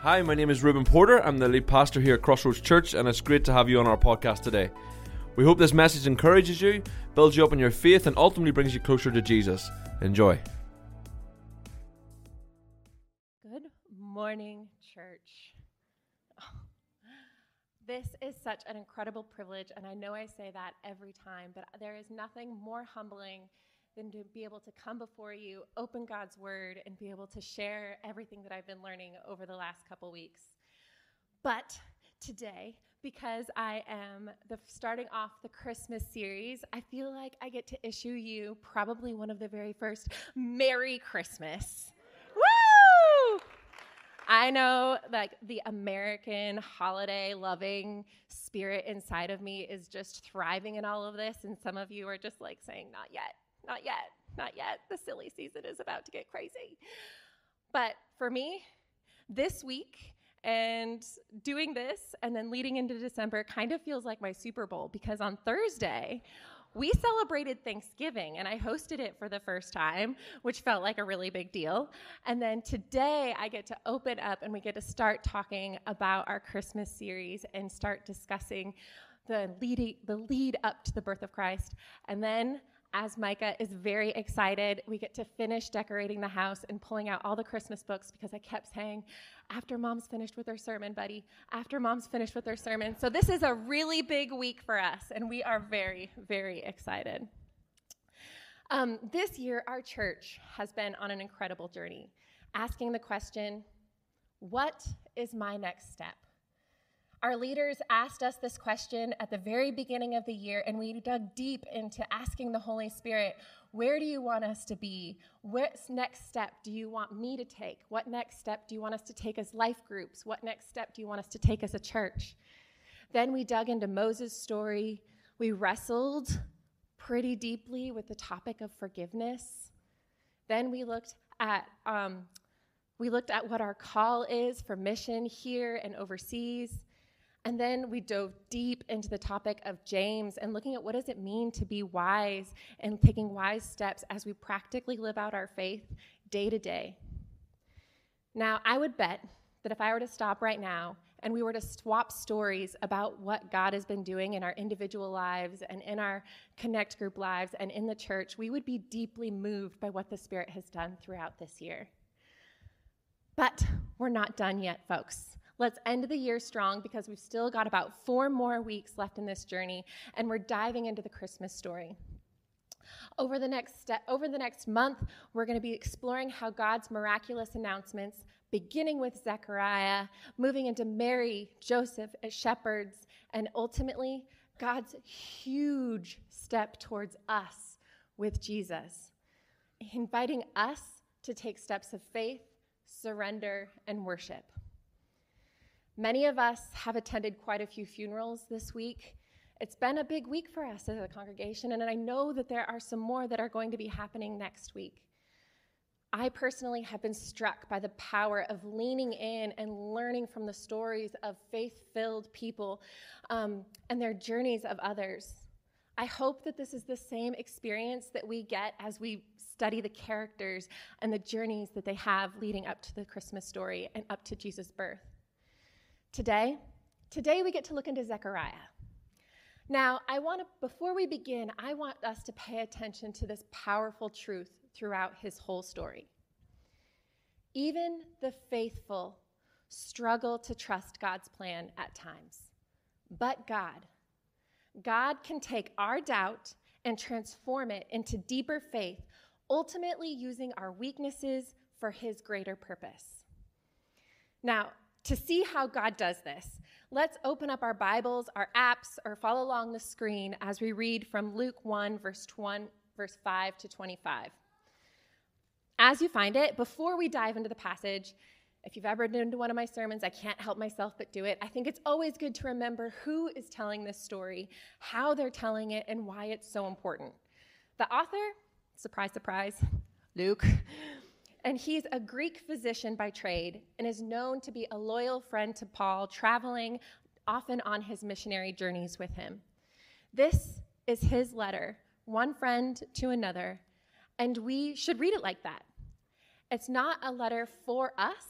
Hi, my name is Ruben Porter. I'm the lead pastor here at Crossroads Church, and it's great to have you on our podcast today. We hope this message encourages you, builds you up in your faith, and ultimately brings you closer to Jesus. Enjoy. Good morning, church. This is such an incredible privilege, and I know I say that every time, but there is nothing more humbling than to be able to come before you, open God's Word, and be able to share everything that I've been learning over the last couple weeks. But today, because I am starting off the Christmas series, I feel like I get to issue you probably one of the very first Merry Christmas. Woo! I know, like, the American holiday-loving spirit inside of me is just thriving in all of this, and some of you are just like saying, not yet. Not yet, not yet. The silly season is about to get crazy. But for me, this week and doing this and then leading into December kind of feels like my Super Bowl, because on Thursday, we celebrated Thanksgiving, and I hosted it for the first time, which felt like a really big deal. And then today, I get to open up and we get to start talking about our Christmas series and start discussing the lead up to the birth of Christ. And then, as Micah is very excited, we get to finish decorating the house and pulling out all the Christmas books, because I kept saying, after Mom's finished with her sermon, buddy, after Mom's finished with her sermon. So this is a really big week for us, and we are very, very excited. This year, our church has been on an incredible journey, asking the question, what is my next step? Our leaders asked us this question at the very beginning of the year, and we dug deep into asking the Holy Spirit, where do you want us to be? What next step do you want me to take? What next step do you want us to take as life groups? What next step do you want us to take as a church? Then we dug into Moses' story. We wrestled pretty deeply with the topic of forgiveness. Then we looked at what our call is for mission here and overseas. And then we dove deep into the topic of James and looking at what does it mean to be wise and taking wise steps as we practically live out our faith day to day. Now, I would bet that if I were to stop right now and we were to swap stories about what God has been doing in our individual lives and in our Connect group lives and in the church, we would be deeply moved by what the Spirit has done throughout this year. But we're not done yet, folks. Let's end the year strong, because we've still got about 4 more weeks left in this journey, and we're diving into the Christmas story. Over the next month, we're going to be exploring how God's miraculous announcements, beginning with Zechariah, moving into Mary, Joseph as shepherds, and ultimately God's huge step towards us with Jesus, inviting us to take steps of faith, surrender, and worship. Many of us have attended quite a few funerals this week. It's been a big week for us as a congregation, and I know that there are some more that are going to be happening next week. I personally have been struck by the power of leaning in and learning from the stories of faith-filled people and their journeys of others. I hope that this is the same experience that we get as we study the characters and the journeys that they have leading up to the Christmas story and up to Jesus' birth. Today we get to look into Zechariah. Now, before we begin, I want us to pay attention to this powerful truth throughout his whole story. Even the faithful struggle to trust God's plan at times. But God can take our doubt and transform it into deeper faith, ultimately using our weaknesses for his greater purpose. Now, to see how God does this, let's open up our Bibles, our apps, or follow along the screen as we read from Luke 1, verse 5 to 25. As you find it, before we dive into the passage, if you've ever been to one of my sermons, I can't help myself but do it. I think it's always good to remember who is telling this story, how they're telling it, and why it's so important. The author, surprise, surprise, Luke, and he's a Greek physician by trade and is known to be a loyal friend to Paul, traveling often on his missionary journeys with him. This is his letter, one friend to another, and we should read it like that. It's not a letter for us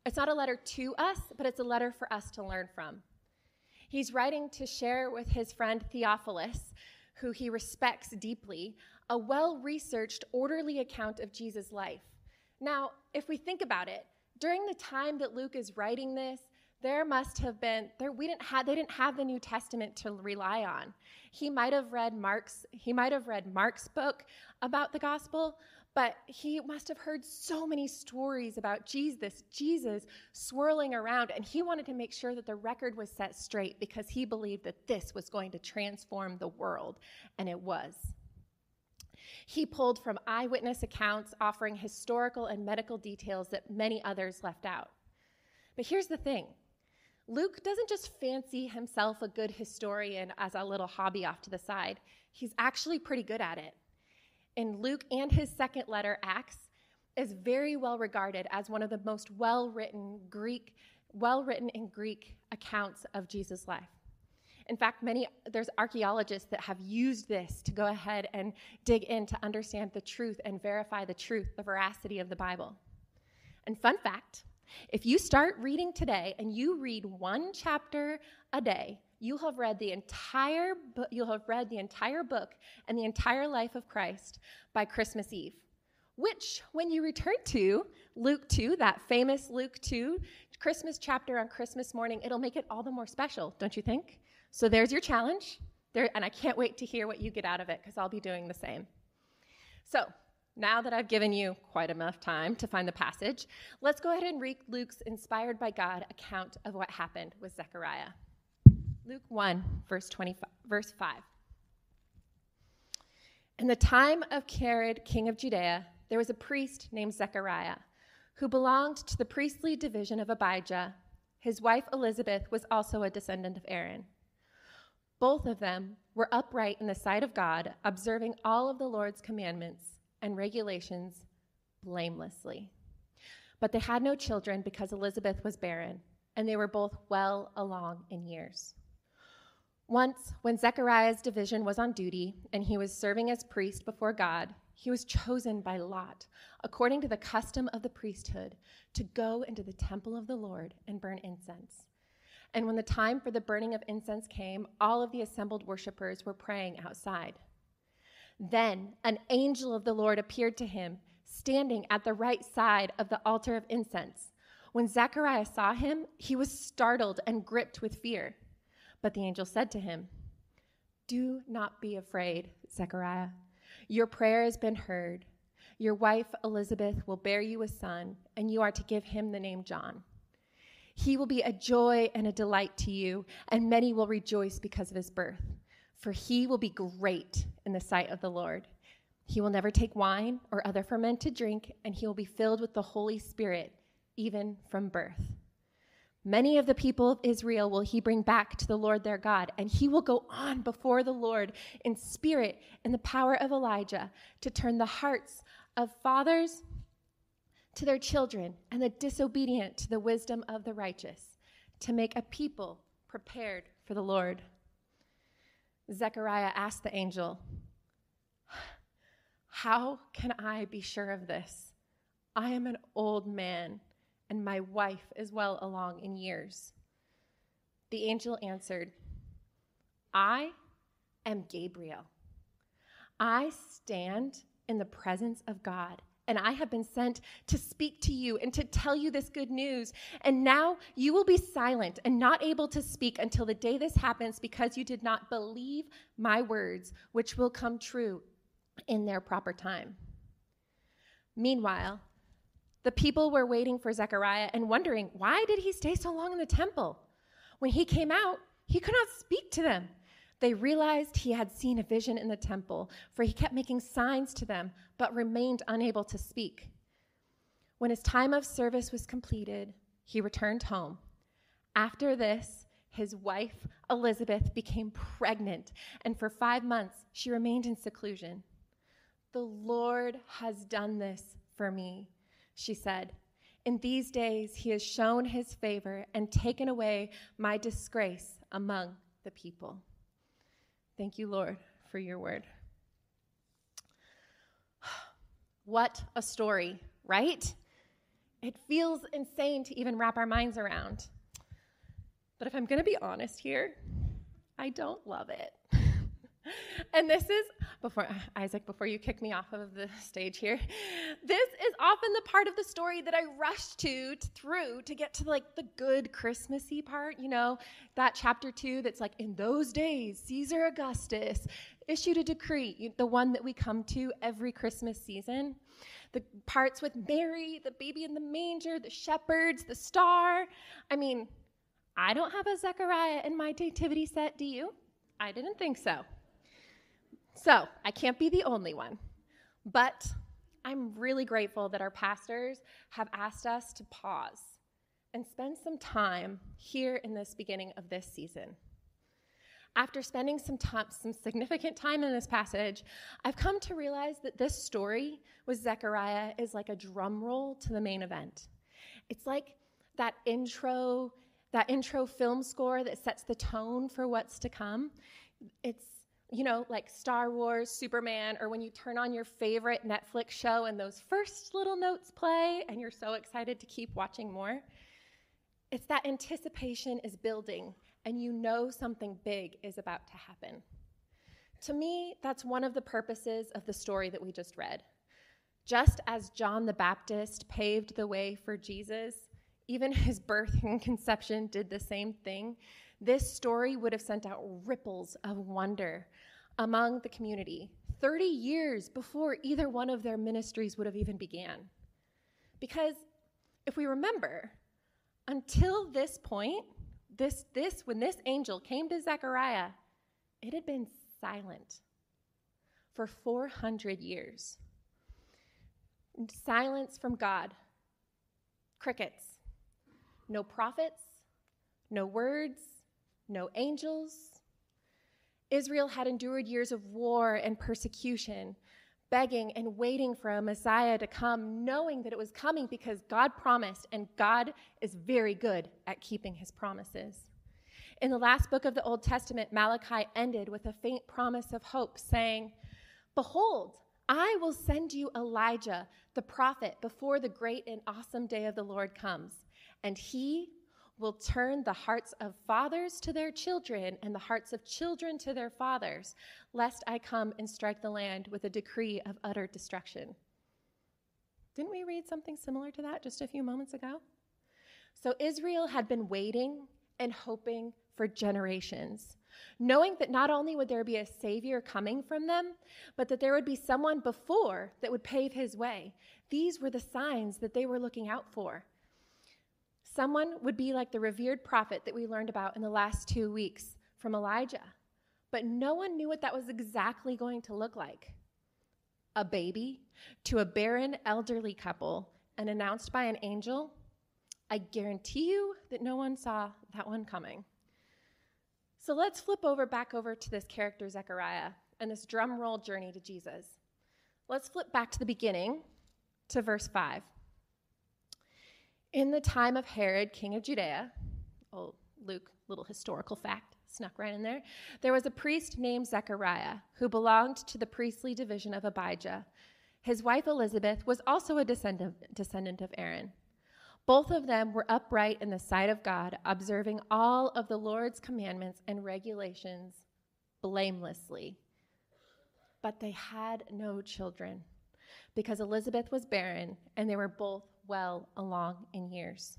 It's not a letter to us, but it's a letter for us to learn from. He's writing to share with his friend Theophilus, who he respects deeply, a well-researched, orderly account of Jesus' life. Now, if we think about it, during the time that Luke is writing this, they didn't have the New Testament to rely on. He might have read Mark's book about the gospel, but he must have heard so many stories about Jesus swirling around, and he wanted to make sure that the record was set straight because he believed that this was going to transform the world, and it was. He pulled from eyewitness accounts offering historical and medical details that many others left out. But here's the thing. Luke doesn't just fancy himself a good historian as a little hobby off to the side. He's actually pretty good at it. In Luke and his second letter, Acts, is very well regarded as one of the most well-written in Greek accounts of Jesus' life. In fact, there's archaeologists that have used this to go ahead and dig in to understand the truth and verify the veracity of the Bible. And fun fact, if you start reading today and you read one chapter a day, you'll have read the entire book and the entire life of Christ by Christmas Eve, which, when you return to Luke 2, that famous Luke 2 Christmas chapter on Christmas morning, it'll make it all the more special, don't you think? So there's your challenge, and I can't wait to hear what you get out of it because I'll be doing the same. So now that I've given you quite enough time to find the passage, let's go ahead and read Luke's inspired by God account of what happened with Zechariah. Luke 1, verse 5. In the time of Herod, king of Judea, there was a priest named Zechariah who belonged to the priestly division of Abijah. His wife Elizabeth was also a descendant of Aaron. Both of them were upright in the sight of God, observing all of the Lord's commandments and regulations blamelessly. But they had no children because Elizabeth was barren, and they were both well along in years. Once, when Zechariah's division was on duty and he was serving as priest before God, he was chosen by lot, according to the custom of the priesthood, to go into the temple of the Lord and burn incense. And when the time for the burning of incense came, all of the assembled worshipers were praying outside. Then an angel of the Lord appeared to him, standing at the right side of the altar of incense. When Zechariah saw him, he was startled and gripped with fear. But the angel said to him, "Do not be afraid, Zechariah. Your prayer has been heard. Your wife Elizabeth will bear you a son, and you are to give him the name John. He will be a joy and a delight to you, and many will rejoice because of his birth. For he will be great in the sight of the Lord. He will never take wine or other fermented drink, and he will be filled with the Holy Spirit, even from birth. Many of the people of Israel will he bring back to the Lord their God, and he will go on before the Lord in spirit and the power of Elijah to turn the hearts of fathers to their children and the disobedient to the wisdom of the righteous, to make a people prepared for the Lord." Zechariah asked the angel, "How can I be sure of this? I am an old man, and my wife is well along in years." The angel answered, "I am Gabriel. I stand in the presence of God, and I have been sent to speak to you and to tell you this good news. And now you will be silent and not able to speak until the day this happens, because you did not believe my words, which will come true in their proper time." Meanwhile, the people were waiting for Zechariah and wondering, why did he stay so long in the temple? When he came out, he could not speak to them. They realized he had seen a vision in the temple, for he kept making signs to them, but remained unable to speak. When his time of service was completed, he returned home. After this, his wife, Elizabeth, became pregnant, and for 5 months she remained in seclusion. "The Lord has done this for me," she said. "In these days he has shown his favor and taken away my disgrace among the people." Thank you, Lord, for your word. What a story, right? It feels insane to even wrap our minds around. But if I'm going to be honest here, I don't love it. And this is, before you kick me off of the stage here, this is often the part of the story that I rush through to get to like the good Christmassy part, that chapter 2 that's like, in those days, Caesar Augustus issued a decree, the one that we come to every Christmas season. The parts with Mary, the baby in the manger, the shepherds, the star. I mean, I don't have a Zechariah in my nativity set, do you? I didn't think so. So I can't be the only one. But I'm really grateful that our pastors have asked us to pause and spend some time here in this beginning of this season. After spending some significant time in this passage, I've come to realize that this story with Zechariah is like a drum roll to the main event. It's like that intro film score that sets the tone for what's to come. It's, like Star Wars, Superman, or when you turn on your favorite Netflix show and those first little notes play and you're so excited to keep watching more. It's that anticipation is building and something big is about to happen. To me, that's one of the purposes of the story that we just read. Just as John the Baptist paved the way for Jesus, even his birth and conception did the same thing. This story would have sent out ripples of wonder among the community 30 years before either one of their ministries would have even began. Because if we remember, until this point, when this angel came to Zechariah, it had been silent for 400 years. Silence from God. Crickets. No prophets, no words, no angels. Israel had endured years of war and persecution, begging and waiting for a Messiah to come, knowing that it was coming because God promised, and God is very good at keeping his promises. In the last book of the Old Testament, Malachi ended with a faint promise of hope, saying, "Behold, I will send you Elijah, the prophet, before the great and awesome day of the Lord comes. And he will turn the hearts of fathers to their children and the hearts of children to their fathers, lest I come and strike the land with a decree of utter destruction." Didn't we read something similar to that just a few moments ago? So Israel had been waiting and hoping for generations, knowing that not only would there be a Savior coming from them, but that there would be someone before that would pave his way. These were the signs that they were looking out for. Someone would be like the revered prophet that we learned about in the last 2 weeks from Elijah. But no one knew what that was exactly going to look like. A baby to a barren elderly couple and announced by an angel? I guarantee you that no one saw that one coming. So let's flip back over to this character Zechariah and this drum roll journey to Jesus. Let's flip back to the beginning to verse 5. In the time of Herod, king of Judea, Luke, little historical fact, snuck right in there was a priest named Zechariah who belonged to the priestly division of Abijah. His wife Elizabeth was also a descendant of Aaron. Both of them were upright in the sight of God, observing all of the Lord's commandments and regulations blamelessly. But they had no children because Elizabeth was barren and they were both well along in years.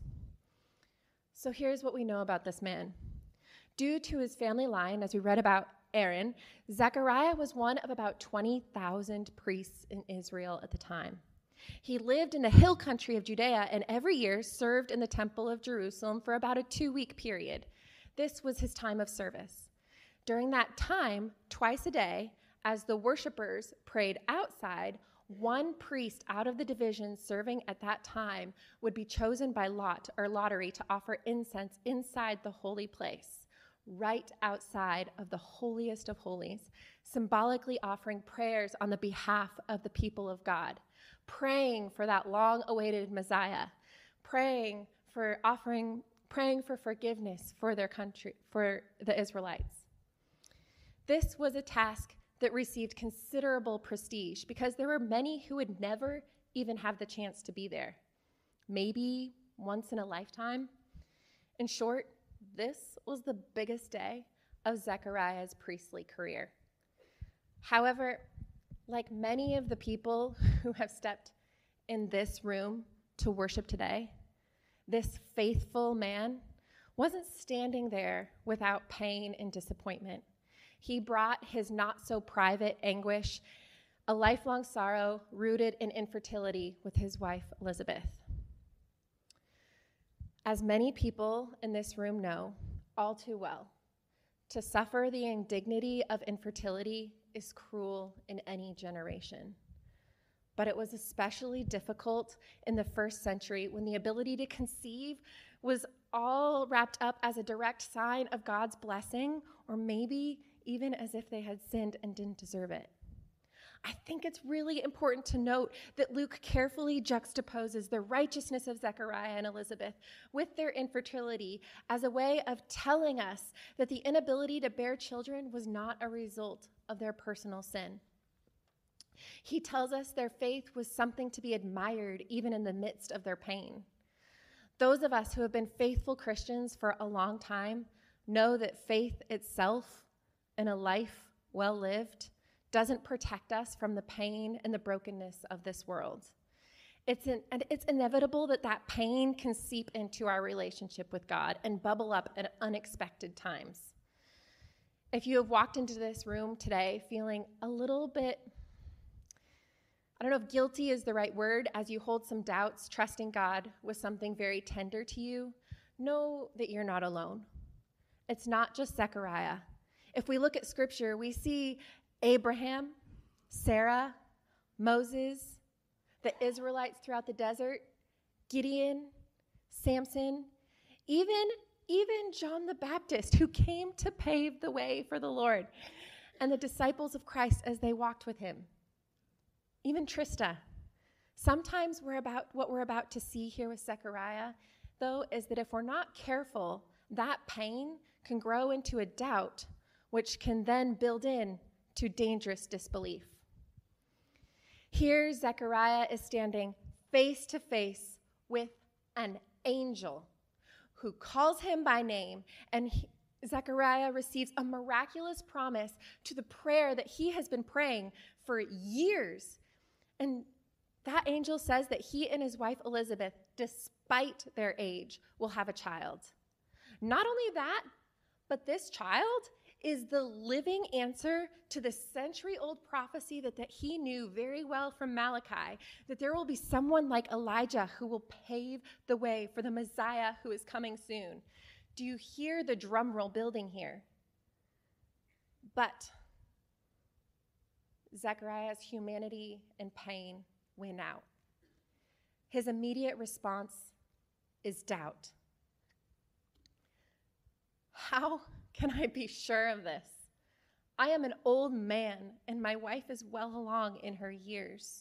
So here's what we know about this man. Due to his family line, as we read about Aaron, Zechariah was one of about 20,000 priests in Israel at the time. He lived in the hill country of Judea and every year served in the temple of Jerusalem for about a 2-week period. This was his time of service. During that time, twice a day, as the worshipers prayed outside, one priest out of the division serving at that time would be chosen by lot or lottery to offer incense inside the holy place, right outside of the holiest of holies, symbolically offering prayers on the behalf of the people of God, praying for that long-awaited Messiah, praying for forgiveness for their country, for the Israelites. This was a task that received considerable prestige because there were many who would never even have the chance to be there. maybe once in a lifetime. In short, this was the biggest day of Zechariah's priestly career. However, like many of the people who have stepped in this room to worship today, this faithful man wasn't standing there without pain and disappointment. He brought his not-so-private anguish, a lifelong sorrow rooted in infertility, with his wife, Elizabeth. As many people in this room know all too well, to suffer the indignity of infertility is cruel in any generation. But it was especially difficult in the first century, when the ability to conceive was all wrapped up as a direct sign of God's blessing, or maybe even as if they had sinned and didn't deserve it. I think it's really important to note that Luke carefully juxtaposes the righteousness of Zechariah and Elizabeth with their infertility as a way of telling us that the inability to bear children was not a result of their personal sin. He tells us their faith was something to be admired even in the midst of their pain. Those of us who have been faithful Christians for a long time know that faith itself and a life well lived doesn't protect us from the pain and the brokenness of this world. And it's inevitable that that pain can seep into our relationship with God and bubble up at unexpected times. If you have walked into this room today feeling a little bit, I don't know if guilty is the right word, as you hold some doubts, trusting God with something very tender to you, know that you're not alone. It's not just Zechariah. If we look at Scripture, we see Abraham, Sarah, Moses, the Israelites throughout the desert, Gideon, Samson, even John the Baptist, who came to pave the way for the Lord, and the disciples of Christ as they walked with him. Even Trista. Sometimes what we're about to see here with Zechariah, though, is that if we're not careful, that pain can grow into a doubt, which can then build in to dangerous disbelief. Here, Zechariah is standing face to face with an angel who calls him by name, and Zechariah receives a miraculous promise to the prayer that he has been praying for years. And that angel says that he and his wife Elizabeth, despite their age, will have a child. Not only that, but this child is the living answer to the century-old prophecy that he knew very well from Malachi, that there will be someone like Elijah who will pave the way for the Messiah who is coming soon. Do you hear the drum roll building here? But Zechariah's humanity and pain win out. His immediate response is doubt. How can I be sure of this? I am an old man, and my wife is well along in her years.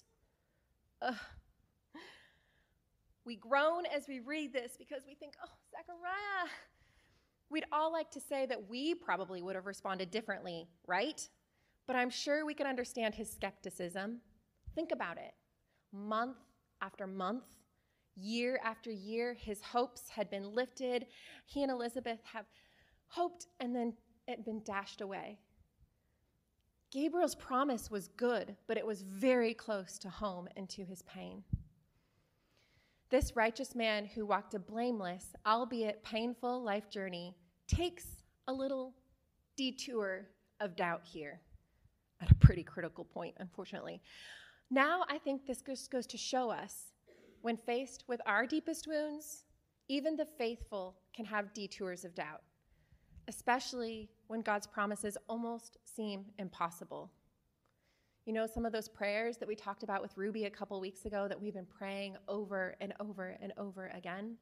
We groan as we read this because we think, oh, Zechariah. We'd all like to say that we probably would have responded differently, right? But I'm sure we can understand his skepticism. Think about it. Month after month, year after year, his hopes had been lifted. He and Elizabeth have hoped, and then it had been dashed away. Gabriel's promise was good, but it was very close to home and to his pain. This righteous man who walked a blameless, albeit painful life journey takes a little detour of doubt here at a pretty critical point, unfortunately. Now I think this just goes to show us, when faced with our deepest wounds, even the faithful can have detours of doubt, especially when God's promises almost seem impossible. You know, some of those prayers that we talked about with Ruby a couple weeks ago that we've been praying over and over and over again.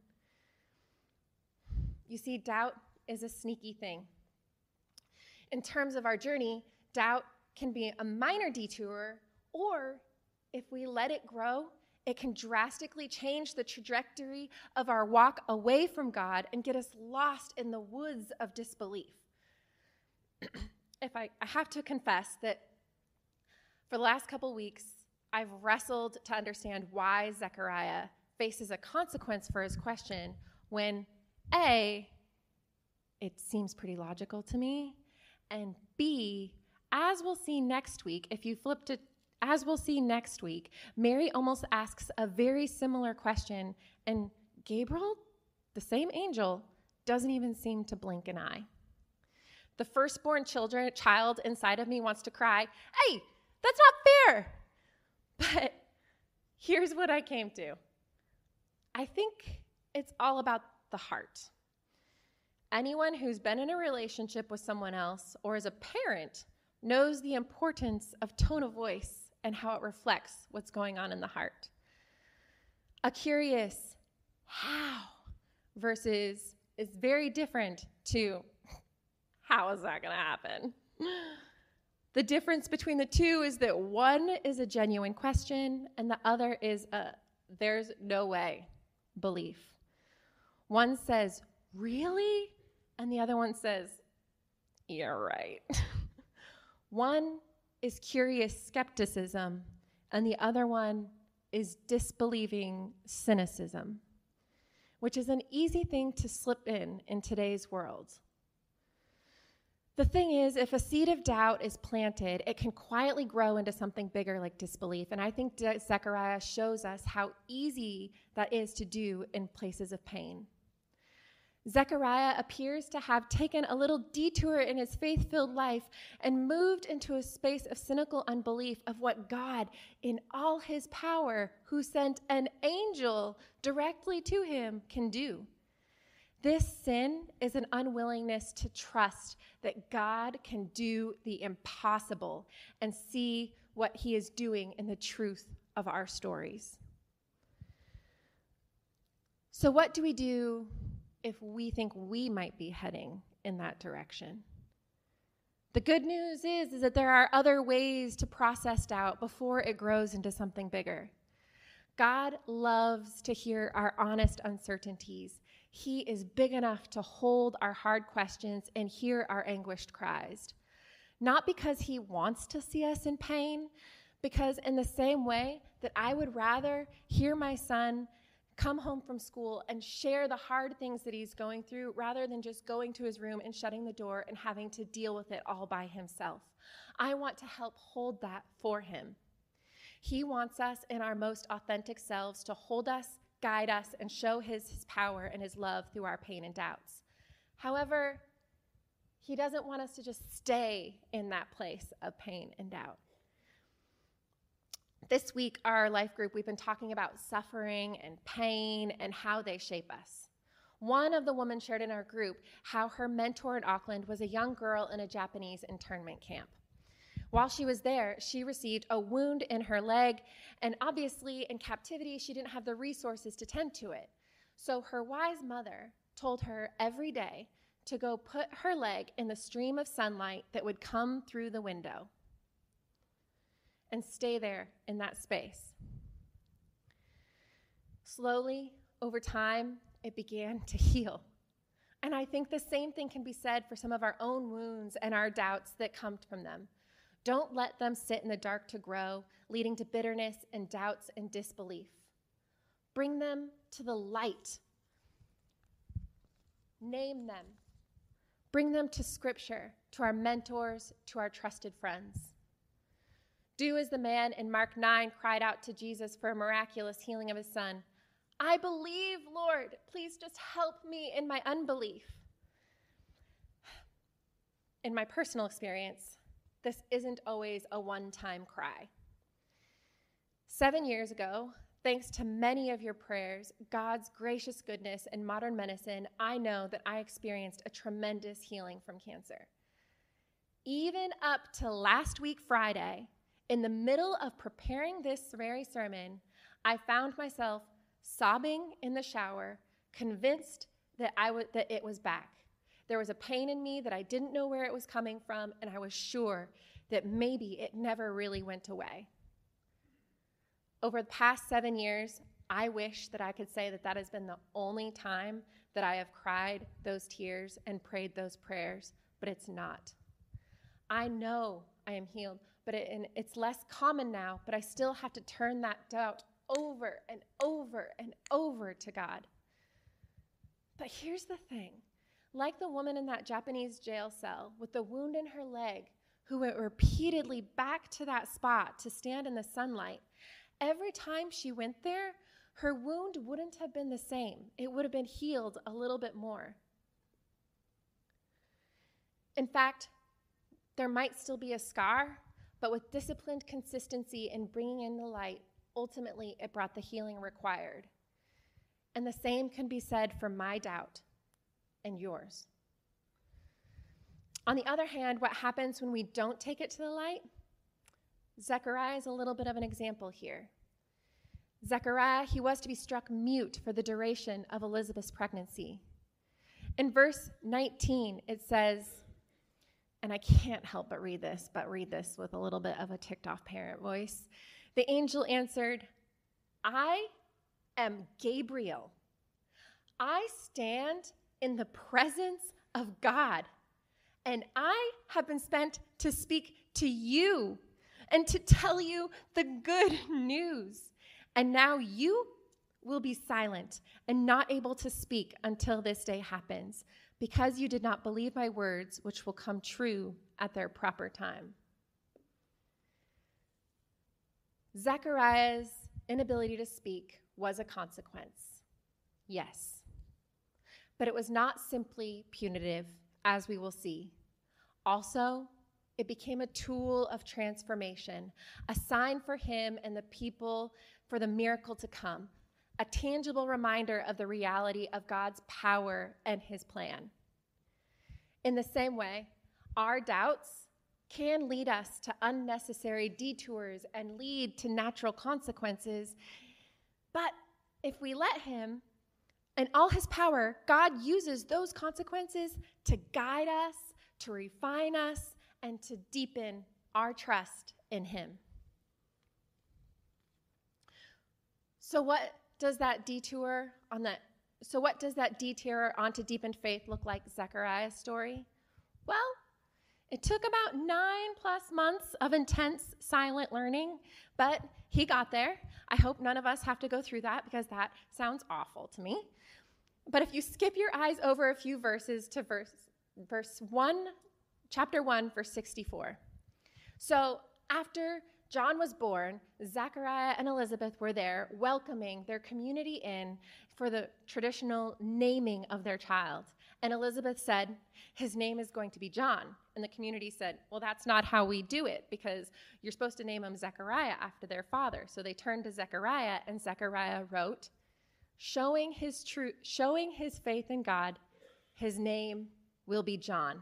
You see, doubt is a sneaky thing. In terms of our journey, doubt can be a minor detour, or if we let it grow, it can drastically change the trajectory of our walk away from God and get us lost in the woods of disbelief. I have to confess that for the last couple weeks, I've wrestled to understand why Zechariah faces a consequence for his question when A, it seems pretty logical to me, and B, as we'll see next week, if you flip to as we'll see next week, Mary almost asks a very similar question, and Gabriel, the same angel, doesn't even seem to blink an eye. The firstborn child inside of me wants to cry, "Hey, that's not fair!" But here's what I came to. I think it's all about the heart. Anyone who's been in a relationship with someone else or is a parent knows the importance of tone of voice and how it reflects what's going on in the heart. A curious how versus is very different to how is that going to happen? The difference between the two is that one is a genuine question and the other is a there's no way belief. One says, really? And the other one says, you're right. One is curious skepticism, and the other one is disbelieving cynicism, which is an easy thing to slip in today's world. The thing is, if a seed of doubt is planted, it can quietly grow into something bigger like disbelief, and I think Zechariah shows us how easy that is to do in places of pain. Zechariah appears to have taken a little detour in his faith-filled life and moved into a space of cynical unbelief of what God, in all his power, who sent an angel directly to him, can do. This sin is an unwillingness to trust that God can do the impossible and see what he is doing in the truth of our stories. So what do we do if we think we might be heading in that direction? The good news is that there are other ways to process doubt before it grows into something bigger. God loves to hear our honest uncertainties. He is big enough to hold our hard questions and hear our anguished cries. Not because he wants to see us in pain, because in the same way that I would rather hear my son come home from school and share the hard things that he's going through rather than just going to his room and shutting the door and having to deal with it all by himself. I want to help hold that for him. He wants us in our most authentic selves to hold us, guide us, and show his power and his love through our pain and doubts. However, he doesn't want us to just stay in that place of pain and doubt. This week, our life group, we've been talking about suffering and pain and how they shape us. One of the women shared in our group how her mentor in Auckland was a young girl in a Japanese internment camp. While she was there, she received a wound in her leg, and obviously in captivity, she didn't have the resources to tend to it. So her wise mother told her every day to go put her leg in the stream of sunlight that would come through the window and stay there in that space. Slowly, over time, it began to heal. And I think the same thing can be said for some of our own wounds and our doubts that come from them. Don't let them sit in the dark to grow, leading to bitterness and doubts and disbelief. Bring them to the light. Name them. Bring them to Scripture, to our mentors, to our trusted friends. Do as the man in Mark 9 cried out to Jesus for a miraculous healing of his son. I believe, Lord. Please just help me in my unbelief. In my personal experience, this isn't always a one-time cry. 7 years ago, thanks to many of your prayers, God's gracious goodness, and modern medicine, I know that I experienced a tremendous healing from cancer. Even up to last week, Friday, in the middle of preparing this very sermon, I found myself sobbing in the shower, convinced that it was back. There was a pain in me that I didn't know where it was coming from, and I was sure that maybe it never really went away. Over the past 7 years, I wish that I could say that that has been the only time that I have cried those tears and prayed those prayers, but it's not. I know I am healed, but it's less common now, but I still have to turn that doubt over and over and over to God. But here's the thing. Like the woman in that Japanese jail cell with the wound in her leg, who went repeatedly back to that spot to stand in the sunlight, every time she went there, her wound wouldn't have been the same. It would have been healed a little bit more. In fact, there might still be a scar, but with disciplined consistency in bringing in the light, ultimately it brought the healing required. And the same can be said for my doubt and yours. On the other hand, what happens when we don't take it to the light? Zechariah is a little bit of an example here. Zechariah, he was to be struck mute for the duration of Elizabeth's pregnancy. In verse 19, it says, and I can't help but read this with a little bit of a ticked-off parent voice. The angel answered, I am Gabriel. I stand in the presence of God, and I have been sent to speak to you and to tell you the good news. And now you will be silent and not able to speak until this day happens, because you did not believe my words, which will come true at their proper time. Zechariah's inability to speak was a consequence, yes. But it was not simply punitive, as we will see. Also, it became a tool of transformation, a sign for him and the people for the miracle to come, a tangible reminder of the reality of God's power and his plan. In the same way, our doubts can lead us to unnecessary detours and lead to natural consequences. But if we let him, and all his power, God uses those consequences to guide us, to refine us, and to deepen our trust in him. So what does that detour onto deepened faith look like Zechariah's story? Well, it took about 9+ months of intense silent learning, but he got there. I hope none of us have to go through that, because that sounds awful to me. But if you skip your eyes over a few verses to verse 1, chapter 1, verse 64. So after John was born, Zechariah and Elizabeth were there welcoming their community in for the traditional naming of their child. And Elizabeth said, his name is going to be John. And the community said, well, that's not how we do it, because you're supposed to name him Zechariah after their father. So they turned to Zechariah, and Zechariah wrote, showing his faith in God, his name will be John.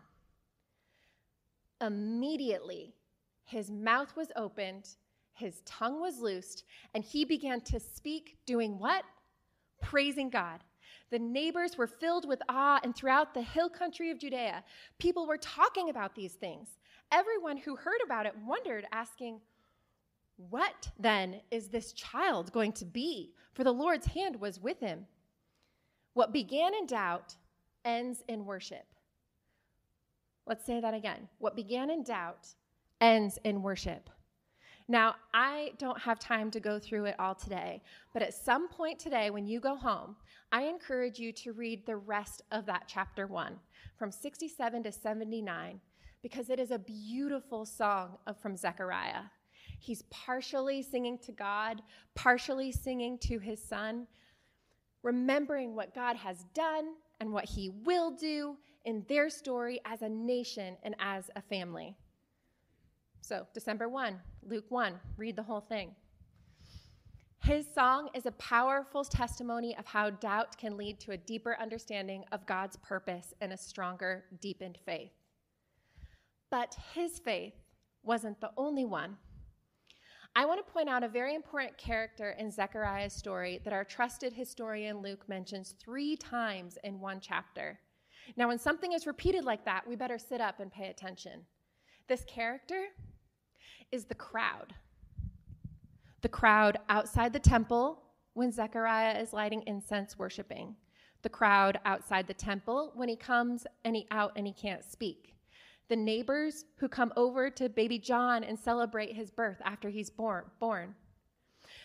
Immediately, his mouth was opened, his tongue was loosed, and he began to speak, doing what? Praising God. The neighbors were filled with awe, and throughout the hill country of Judea, people were talking about these things. Everyone who heard about it wondered, asking, what then is this child going to be? For the Lord's hand was with him. What began in doubt ends in worship. Let's say that again. What began in doubt ends in worship. Now, I don't have time to go through it all today, but at some point today when you go home, I encourage you to read the rest of that chapter 1, from 67 to 79, because it is a beautiful song from Zechariah. He's partially singing to God, partially singing to his son, remembering what God has done and what he will do in their story as a nation and as a family. So, December 1, Luke 1, read the whole thing. His song is a powerful testimony of how doubt can lead to a deeper understanding of God's purpose and a stronger, deepened faith. But his faith wasn't the only one. I want to point out a very important character in Zechariah's story that our trusted historian Luke mentions 3 times in one chapter. Now, when something is repeated like that, we better sit up and pay attention. This character is the crowd. The crowd outside the temple when Zechariah is lighting incense worshiping. The crowd outside the temple when he comes and he can't speak. The neighbors who come over to baby John and celebrate his birth after he's born.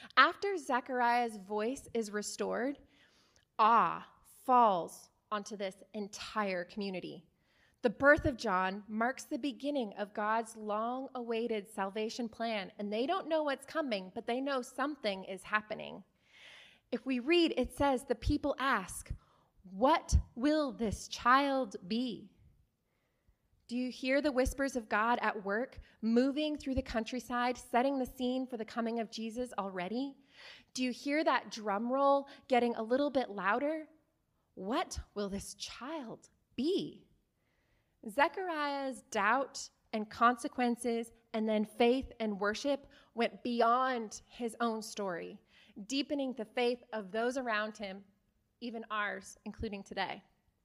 After Zechariah's voice is restored, awe falls onto this entire community. The birth of John marks the beginning of God's long-awaited salvation plan, and they don't know what's coming, but they know something is happening. If we read, it says, the people ask, "What will this child be?" Do you hear the whispers of God at work, moving through the countryside, setting the scene for the coming of Jesus already? Do you hear that drum roll getting a little bit louder? What will this child be? Zechariah's doubt and consequences, and then faith and worship went beyond his own story, deepening the faith of those around him, even ours, including today.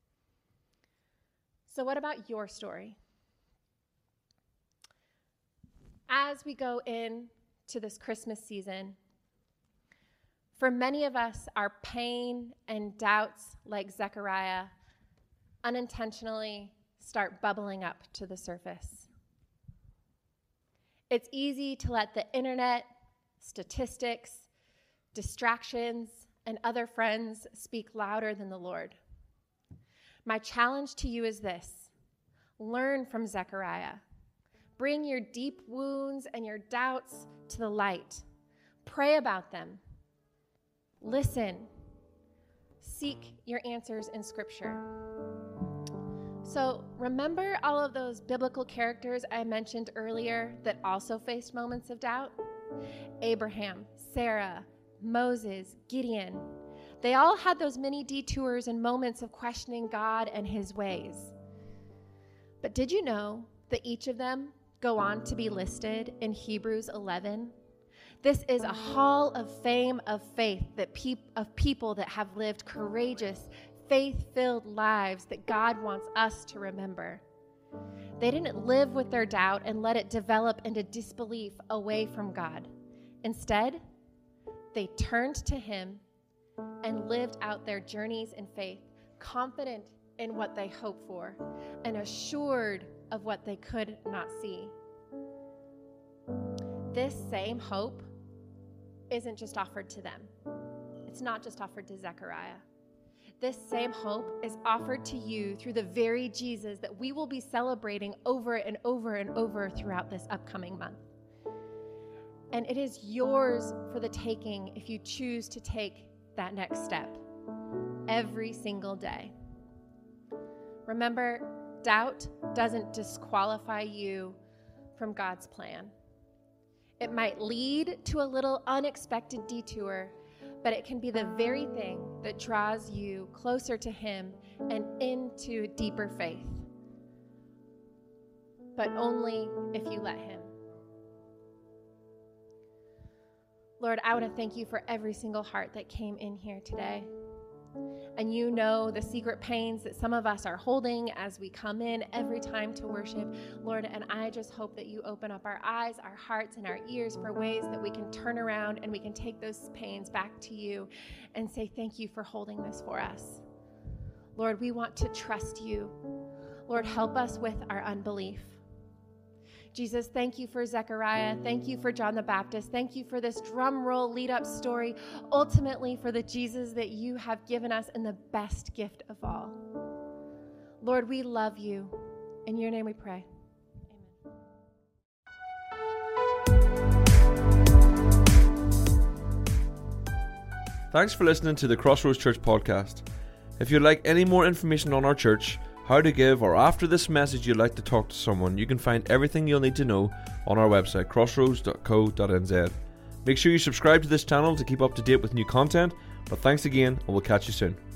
So what about your story? As we go into this Christmas season, for many of us, our pain and doubts, like Zechariah, unintentionally start bubbling up to the surface. It's easy to let the internet, statistics, distractions, and other friends speak louder than the Lord. My challenge to you is this: learn from Zechariah. Bring your deep wounds and your doubts to the light. Pray about them. Listen. Seek your answers in Scripture. So remember all of those biblical characters I mentioned earlier that also faced moments of doubt? Abraham, Sarah, Moses, Gideon. They all had those mini detours and moments of questioning God and his ways. But did you know that each of them go on to be listed in Hebrews 11? This is a hall of fame of faith of people that have lived courageous, faith-filled lives that God wants us to remember. They didn't live with their doubt and let it develop into disbelief away from God. Instead, they turned to him and lived out their journeys in faith, confident in what they hoped for and assured of what they could not see. This same hope isn't just offered to them. It's not just offered to Zechariah. This same hope is offered to you through the very Jesus that we will be celebrating over and over and over throughout this upcoming month. And it is yours for the taking if you choose to take that next step every single day. Remember, doubt doesn't disqualify you from God's plan. It might lead to a little unexpected detour, but it can be the very thing that draws you closer to him and into deeper faith. But only if you let him. Lord, I want to thank you for every single heart that came in here today. And you know the secret pains that some of us are holding as we come in every time to worship, Lord, and I just hope that you open up our eyes, our hearts, and our ears for ways that we can turn around and we can take those pains back to you and say thank you for holding this for us. Lord, we want to trust you. Lord, help us with our unbelief. Jesus, thank you for Zechariah. Thank you for John the Baptist. Thank you for this drum roll lead-up story, ultimately for the Jesus that you have given us and the best gift of all. Lord, we love you. In your name we pray. Thanks for listening to the Crossroads Church podcast. If you'd like any more information on our church, how to give, or after this message you'd like to talk to someone, you can find everything you'll need to know on our website, crossroads.co.nz. Make sure you subscribe to this channel to keep up to date with new content, but thanks again and we'll catch you soon.